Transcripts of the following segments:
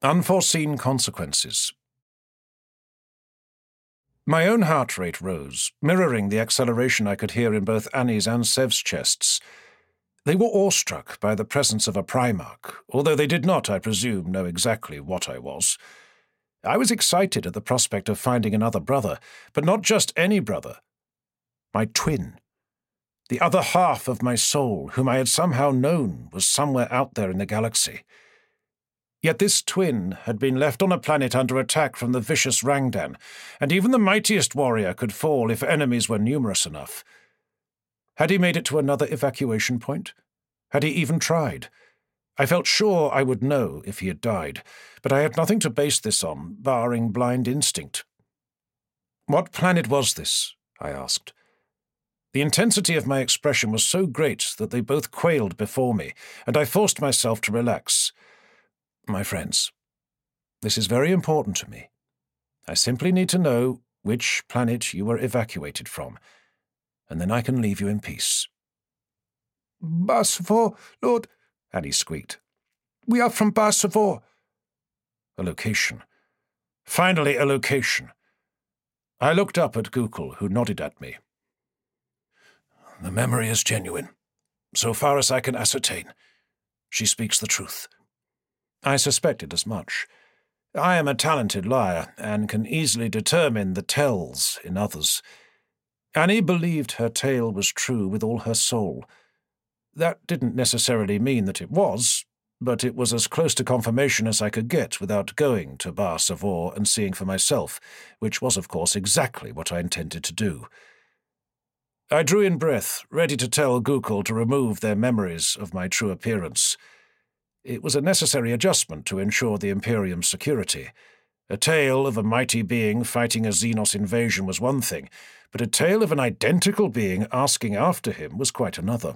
Unforeseen consequences. My own heart rate rose, mirroring the acceleration I could hear in both Annie's and Sev's chests. They were awestruck by the presence of a Primarch, although they did not, I presume, know exactly what I was. I was excited at the prospect of finding another brother, but not just any brother. My twin. The other half of my soul, whom I had somehow known, was somewhere out there in the galaxy. Yet this twin had been left on a planet under attack from the vicious Rangdan, and even the mightiest warrior could fall if enemies were numerous enough. Had he made it to another evacuation point? Had he even tried? I felt sure I would know if he had died, but I had nothing to base this on, barring blind instinct. What planet was this? I asked. The intensity of my expression was so great that they both quailed before me, and I forced myself to relax. My friends, this is very important to me. I simply need to know which planet you were evacuated from, and then I can leave you in peace. Bar-Savor, Lord, Annie squeaked. We are from Bar-Savor. A location. Finally, a location. I looked up at Google, who nodded at me. The memory is genuine. So far as I can ascertain, she speaks the truth. I suspected as much. I am a talented liar, and can easily determine the tells in others. Annie believed her tale was true with all her soul. That didn't necessarily mean that it was, but it was as close to confirmation as I could get without going to Bar-Savor and seeing for myself, which was, of course, exactly what I intended to do. I drew in breath, ready to tell Google to remove their memories of my true appearance. It was a necessary adjustment to ensure the Imperium's security. A tale of a mighty being fighting a Xenos invasion was one thing, but a tale of an identical being asking after him was quite another.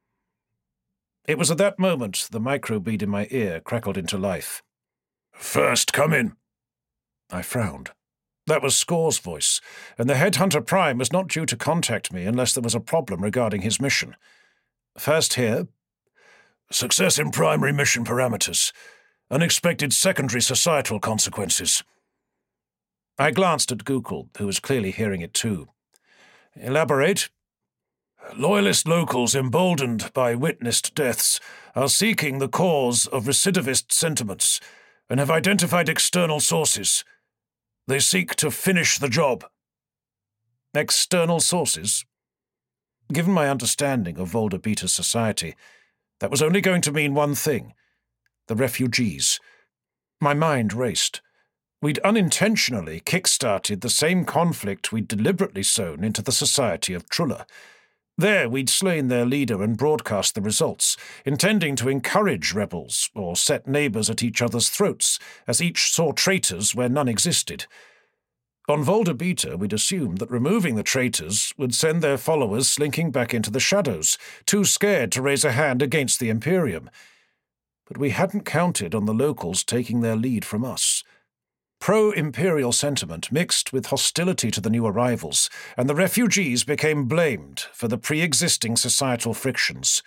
It was at that moment the microbead in my ear crackled into life. "First, come in." I frowned. That was Score's voice, and the Headhunter Prime was not due to contact me unless there was a problem regarding his mission. First here. Success in primary mission parameters. Unexpected secondary societal consequences. I glanced at Google, who was clearly hearing it too. Elaborate. Loyalist locals emboldened by witnessed deaths are seeking the cause of recidivist sentiments and have identified external sources. They seek to finish the job. External sources? Given my understanding of Volda Beta's society, that was only going to mean one thing: the refugees. My mind raced. We'd unintentionally kick-started the same conflict we'd deliberately sown into the society of Trulla. There we'd slain their leader and broadcast the results, intending to encourage rebels or set neighbours at each other's throats, as each saw traitors where none existed. On Volda Beta, we'd assumed that removing the traitors would send their followers slinking back into the shadows, too scared to raise a hand against the Imperium. But we hadn't counted on the locals taking their lead from us. Pro-Imperial sentiment mixed with hostility to the new arrivals, and the refugees became blamed for the pre-existing societal frictions.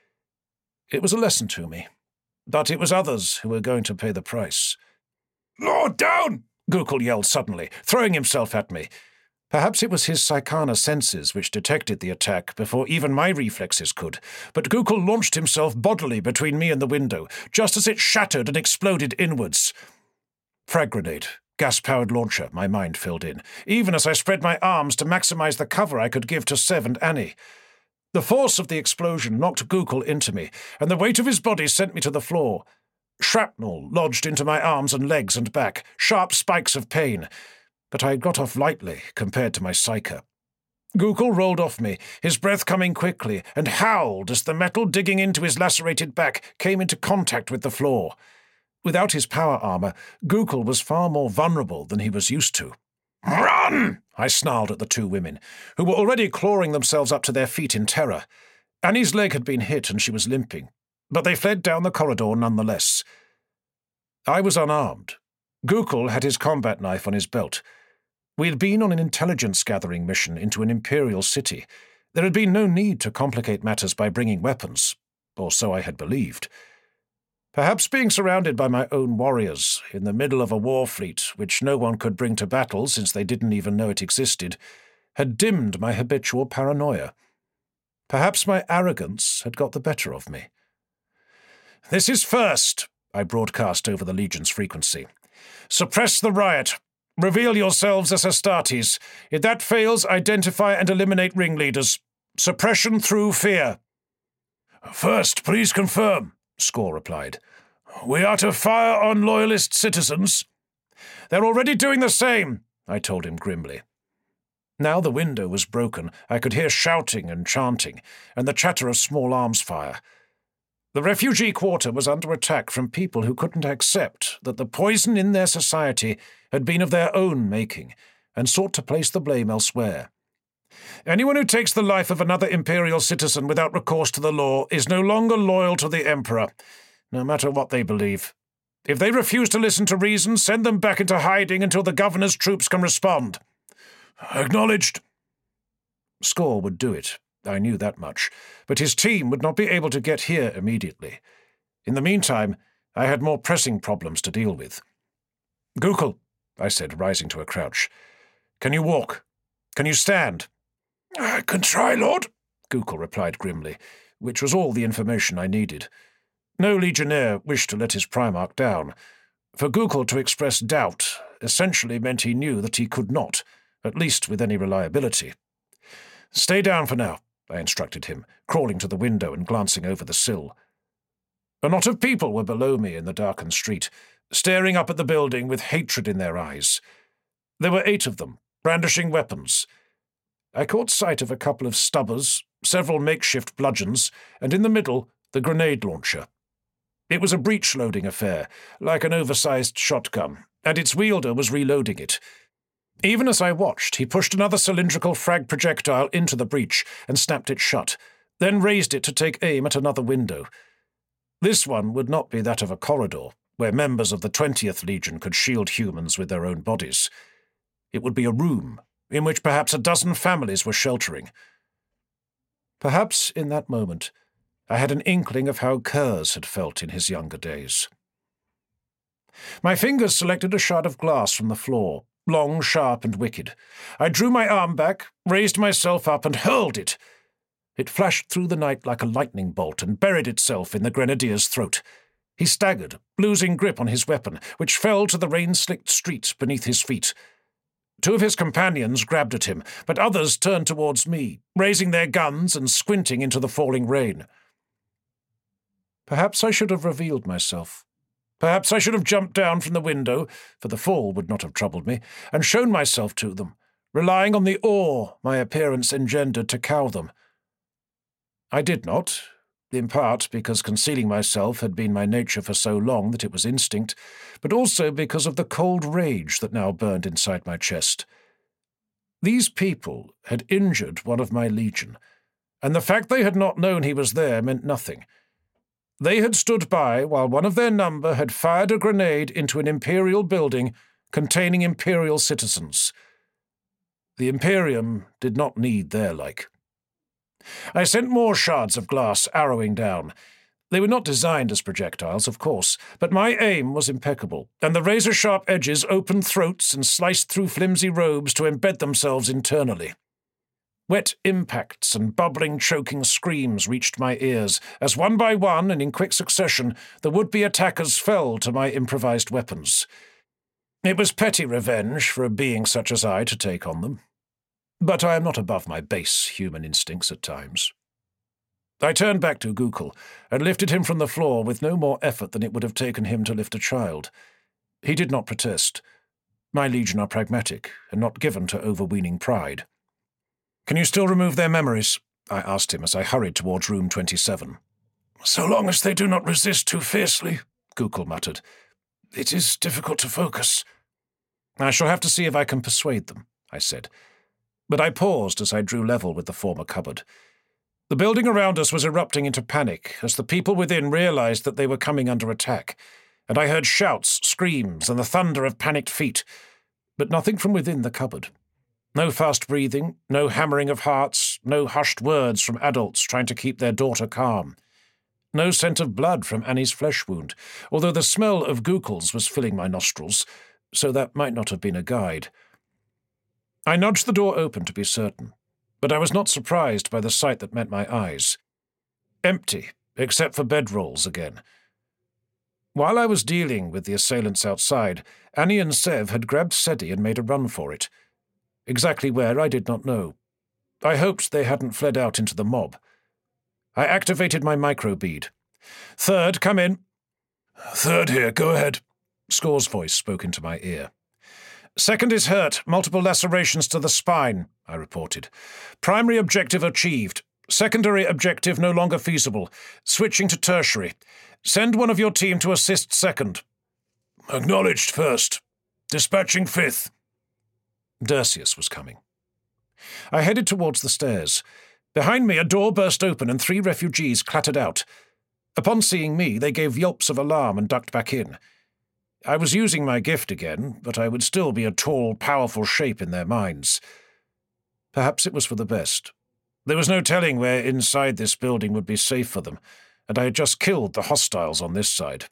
It was a lesson to me, but it was others who were going to pay the price. "Lord, down!" Google yelled suddenly, throwing himself at me. Perhaps it was his Psykana senses which detected the attack before even my reflexes could, but Google launched himself bodily between me and the window, just as it shattered and exploded inwards. Frag grenade, gas-powered launcher, my mind filled in, even as I spread my arms to maximize the cover I could give to Sev and Annie. The force of the explosion knocked Google into me, and the weight of his body sent me to the floor. Shrapnel lodged into my arms and legs and back, sharp spikes of pain, but I got off lightly compared to my Psyker. Google rolled off me, his breath coming quickly, and howled as the metal digging into his lacerated back came into contact with the floor. Without his power armor, Google was far more vulnerable than he was used to. "Run!" I snarled at the two women, who were already clawing themselves up to their feet in terror. Annie's leg had been hit and she was limping, but they fled down the corridor nonetheless. I was unarmed. Google had his combat knife on his belt. We had been on an intelligence-gathering mission into an Imperial city. There had been no need to complicate matters by bringing weapons, or so I had believed. Perhaps being surrounded by my own warriors, in the middle of a war fleet which no one could bring to battle since they didn't even know it existed, had dimmed my habitual paranoia. Perhaps my arrogance had got the better of me. "This is first," I broadcast over the Legion's frequency. "Suppress the riot. Reveal yourselves as Astartes. If that fails, identify and eliminate ringleaders. Suppression through fear." "First, please confirm," Score replied. "We are to fire on loyalist citizens." "They're already doing the same," I told him grimly. Now the window was broken. I could hear shouting and chanting, and the chatter of small arms fire. The refugee quarter was under attack from people who couldn't accept that the poison in their society had been of their own making, and sought to place the blame elsewhere. "Anyone who takes the life of another Imperial citizen without recourse to the law is no longer loyal to the Emperor, no matter what they believe. If they refuse to listen to reason, send them back into hiding until the Governor's troops can respond." "Acknowledged." Score would do it, I knew that much, but his team would not be able to get here immediately. In the meantime, I had more pressing problems to deal with. "Gookel," I said, rising to a crouch. "Can you walk? Can you stand?" "I can try, Lord," Gookel replied grimly, which was all the information I needed. No legionnaire wished to let his Primarch down. For Gookel to express doubt essentially meant he knew that he could not, at least with any reliability. "Stay down for now," I instructed him, crawling to the window and glancing over the sill. A knot of people were below me in the darkened street, staring up at the building with hatred in their eyes. There were 8 of them, brandishing weapons. I caught sight of a couple of stubbers, several makeshift bludgeons, and in the middle, the grenade launcher. It was a breech-loading affair, like an oversized shotgun, and its wielder was reloading it. Even as I watched, he pushed another cylindrical frag projectile into the breech and snapped it shut, then raised it to take aim at another window. This one would not be that of a corridor, where members of the 20th Legion could shield humans with their own bodies. It would be a room, in which perhaps a dozen families were sheltering. Perhaps in that moment, I had an inkling of how Kurz had felt in his younger days. My fingers selected a shard of glass from the floor, long, sharp, and wicked. I drew my arm back, raised myself up, and hurled it. It flashed through the night like a lightning bolt and buried itself in the grenadier's throat. He staggered, losing grip on his weapon, which fell to the rain-slicked street beneath his feet. 2 of his companions grabbed at him, but others turned towards me, raising their guns and squinting into the falling rain. Perhaps I should have revealed myself. Perhaps I should have jumped down from the window, for the fall would not have troubled me, and shown myself to them, relying on the awe my appearance engendered to cow them. I did not, in part because concealing myself had been my nature for so long that it was instinct, but also because of the cold rage that now burned inside my chest. These people had injured one of my legion, and the fact they had not known he was there meant nothing. They had stood by while one of their number had fired a grenade into an Imperial building containing Imperial citizens. The Imperium did not need their like. I sent more shards of glass arrowing down. They were not designed as projectiles, of course, but my aim was impeccable, and the razor-sharp edges opened throats and sliced through flimsy robes to embed themselves internally. Wet impacts and bubbling, choking screams reached my ears as one by one and in quick succession the would-be attackers fell to my improvised weapons. It was petty revenge for a being such as I to take on them. But I am not above my base human instincts at times. I turned back to Gookel and lifted him from the floor with no more effort than it would have taken him to lift a child. He did not protest. My legion are pragmatic and not given to overweening pride. "Can you still remove their memories?" I asked him as I hurried towards room 27. "So long as they do not resist too fiercely," Gookel muttered. "It is difficult to focus." "I shall have to see if I can persuade them," I said. But I paused as I drew level with the former cupboard. The building around us was erupting into panic as the people within realized that they were coming under attack, and I heard shouts, screams, and the thunder of panicked feet, but nothing from within the cupboard. No fast breathing, no hammering of hearts, no hushed words from adults trying to keep their daughter calm. No scent of blood from Annie's flesh wound, although the smell of Gookle's was filling my nostrils, so that might not have been a guide. I nudged the door open to be certain, but I was not surprised by the sight that met my eyes. Empty, except for bedrolls again. While I was dealing with the assailants outside, Annie and Sev had grabbed Seti and made a run for it. Exactly where, I did not know. I hoped they hadn't fled out into the mob. I activated my microbead. "Third, come in." "Third here, go ahead," Score's voice spoke into my ear. "Second is hurt, multiple lacerations to the spine," I reported. "Primary objective achieved. Secondary objective no longer feasible. Switching to tertiary. Send one of your team to assist second." "Acknowledged first. Dispatching fifth." Dersius was coming. I headed towards the stairs. Behind me, a door burst open and 3 refugees clattered out. Upon seeing me, they gave yelps of alarm and ducked back in. I was using my gift again, but I would still be a tall, powerful shape in their minds. Perhaps it was for the best. There was no telling where inside this building would be safe for them, and I had just killed the hostiles on this side.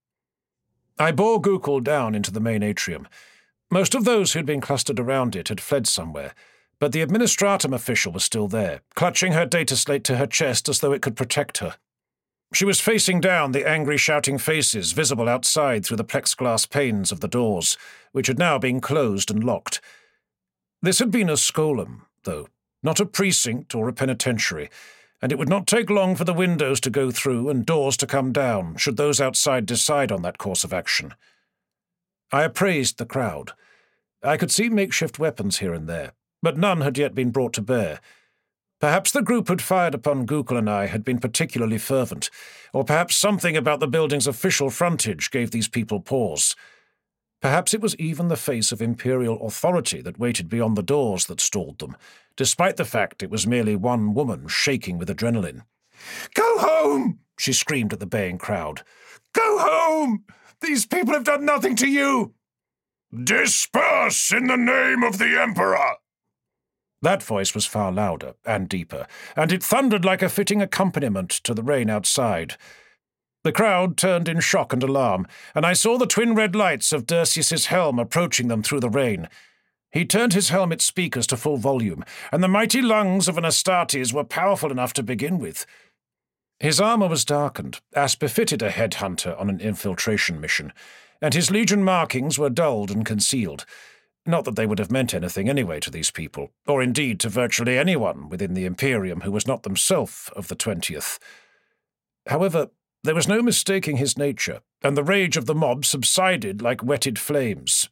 I bore Gookle down into the main atrium. Most of those who had been clustered around it had fled somewhere, but the Administratum official was still there, clutching her data slate to her chest as though it could protect her. She was facing down the angry, shouting faces visible outside through the plexiglass panes of the doors, which had now been closed and locked. This had been a scolum, though, not a precinct or a penitentiary, and it would not take long for the windows to go through and doors to come down, should those outside decide on that course of action. I appraised the crowd. I could see makeshift weapons here and there, but none had yet been brought to bear. Perhaps the group who'd fired upon Gookle and I had been particularly fervent, or perhaps something about the building's official frontage gave these people pause. Perhaps it was even the face of imperial authority that waited beyond the doors that stalled them, despite the fact it was merely one woman shaking with adrenaline. "Go home!" she screamed at the baying crowd. "Go home! These people have done nothing to you!" "Disperse in the name of the Emperor!" That voice was far louder and deeper, and it thundered like a fitting accompaniment to the rain outside. The crowd turned in shock and alarm, and I saw the twin red lights of Dersius's helm approaching them through the rain. He turned his helmet speakers to full volume, and the mighty lungs of an Astartes were powerful enough to begin with. His armor was darkened, as befitted a headhunter on an infiltration mission, and his legion markings were dulled and concealed. Not that they would have meant anything anyway to these people, or indeed to virtually anyone within the Imperium who was not themselves of the 20th. However, there was no mistaking his nature, and the rage of the mob subsided like wetted flames.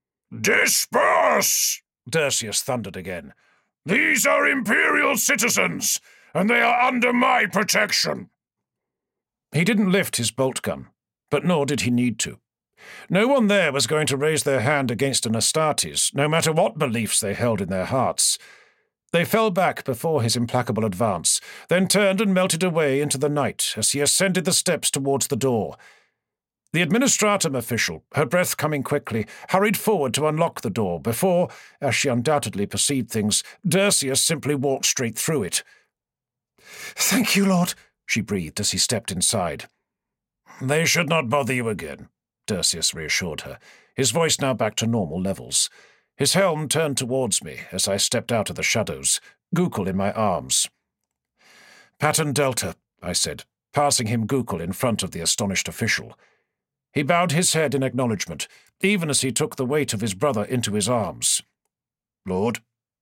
"Disperse!" Dersius thundered again. "These are Imperial citizens, and they are under my protection." He didn't lift his bolt gun, but nor did he need to. No one there was going to raise their hand against an Astartes, no matter what beliefs they held in their hearts. They fell back before his implacable advance, then turned and melted away into the night as he ascended the steps towards the door. The Administratum official, her breath coming quickly, hurried forward to unlock the door before, as she undoubtedly perceived things, Dersius simply walked straight through it. "Thank you, Lord," she breathed as he stepped inside. "They should not bother you again," Dersius reassured her, his voice now back to normal levels. His helm turned towards me as I stepped out of the shadows, Gookle in my arms. "Pattern Delta," I said, passing him Gookle in front of the astonished official. He bowed his head in acknowledgement, even as he took the weight of his brother into his arms. "Lord?"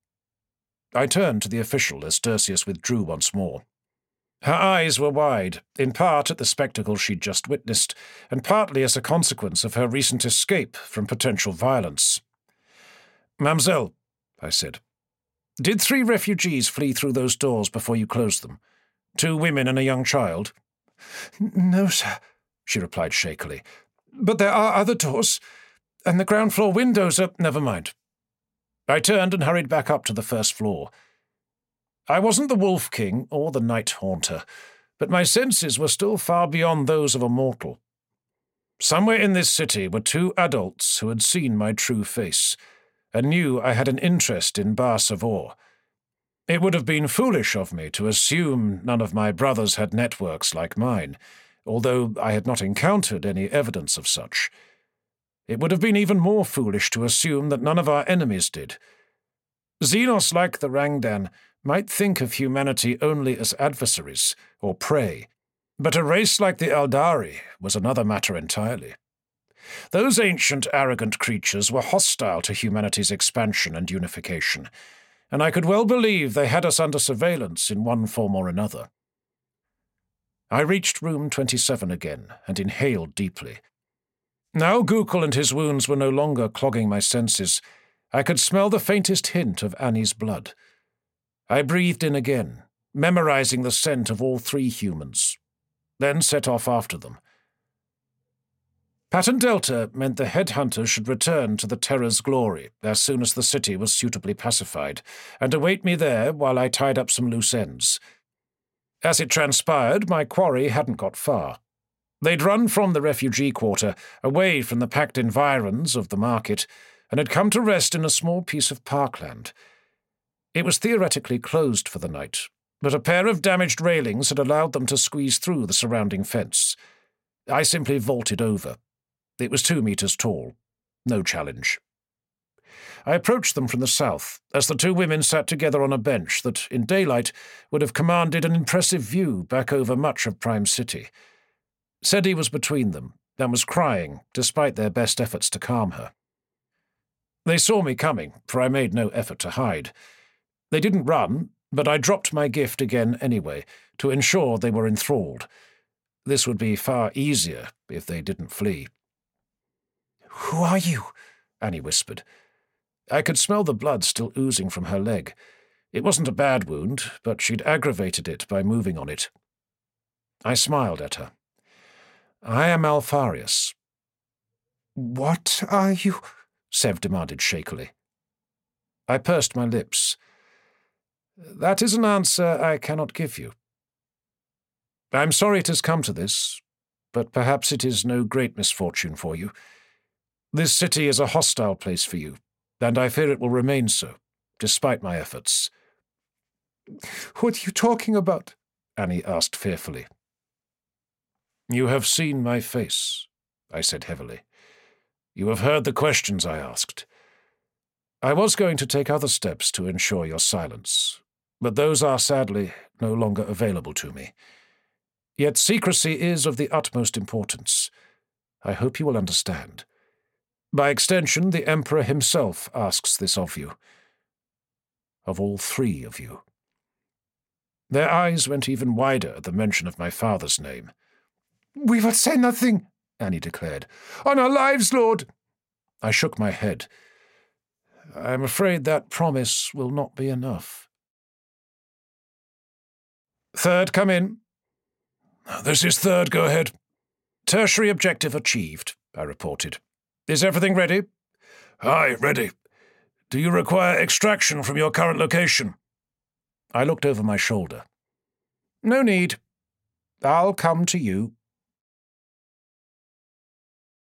I turned to the official as Dersius withdrew once more. Her eyes were wide, in part at the spectacle she'd just witnessed, and partly as a consequence of her recent escape from potential violence. "Mamselle," I said, "did 3 refugees flee through those doors before you closed them? 2 women and a young child?" "No, sir," she replied shakily. "But there are other doors, and the ground floor windows are—" "Never mind." I turned and hurried back up to the first floor. I wasn't the Wolf King or the Night Haunter, but my senses were still far beyond those of a mortal. Somewhere in this city were 2 adults who had seen my true face, and knew I had an interest in Bar Savor. It would have been foolish of me to assume none of my brothers had networks like mine, although I had not encountered any evidence of such. It would have been even more foolish to assume that none of our enemies did. Xenos, like the Rangdan, might think of humanity only as adversaries or prey, but a race like the Eldari was another matter entirely. Those ancient, arrogant creatures were hostile to humanity's expansion and unification, and I could well believe they had us under surveillance in one form or another. I reached room 27 again and inhaled deeply. Now Gukul and his wounds were no longer clogging my senses. I could smell the faintest hint of Annie's blood. I breathed in again, memorizing the scent of all three humans, then set off after them. Pattern Delta meant the headhunters should return to the Terror's glory as soon as the city was suitably pacified, and await me there while I tied up some loose ends. As it transpired, my quarry hadn't got far. They'd run from the refugee quarter, away from the packed environs of the market, and had come to rest in a small piece of parkland. It was theoretically closed for the night, but a pair of damaged railings had allowed them to squeeze through the surrounding fence. I simply vaulted over. It was 2 meters tall. No challenge. I approached them from the south, as the two women sat together on a bench that, in daylight, would have commanded an impressive view back over much of Prime City. Sedi was between them, and was crying, despite their best efforts to calm her. They saw me coming, for I made no effort to hide. They didn't run, but I dropped my gift again anyway, to ensure they were enthralled. This would be far easier if they didn't flee. "Who are you?" Annie whispered. I could smell the blood still oozing from her leg. It wasn't a bad wound, but she'd aggravated it by moving on it. I smiled at her. I am Alfarius. "What are you?" Sev demanded shakily. I pursed my lips. That is an answer I cannot give you. I'm sorry it has come to this, but perhaps it is no great misfortune for you. This city is a hostile place for you, and I fear it will remain so, despite my efforts. "What are you talking about?" Annie asked fearfully. You have seen my face, I said heavily. You have heard the questions I asked. I was going to take other steps to ensure your silence, but those are sadly no longer available to me. Yet secrecy is of the utmost importance. I hope you will understand. By extension, the Emperor himself asks this of you. Of all three of you. Their eyes went even wider at the mention of my father's name. "We will say nothing," Annie declared. "On our lives, Lord." I shook my head. I'm afraid that promise will not be enough. Third, come in. This is Third, go ahead. Tertiary objective achieved, I reported. Is everything ready? Aye, ready. Do you require extraction from your current location? I looked over my shoulder. No need. I'll come to you.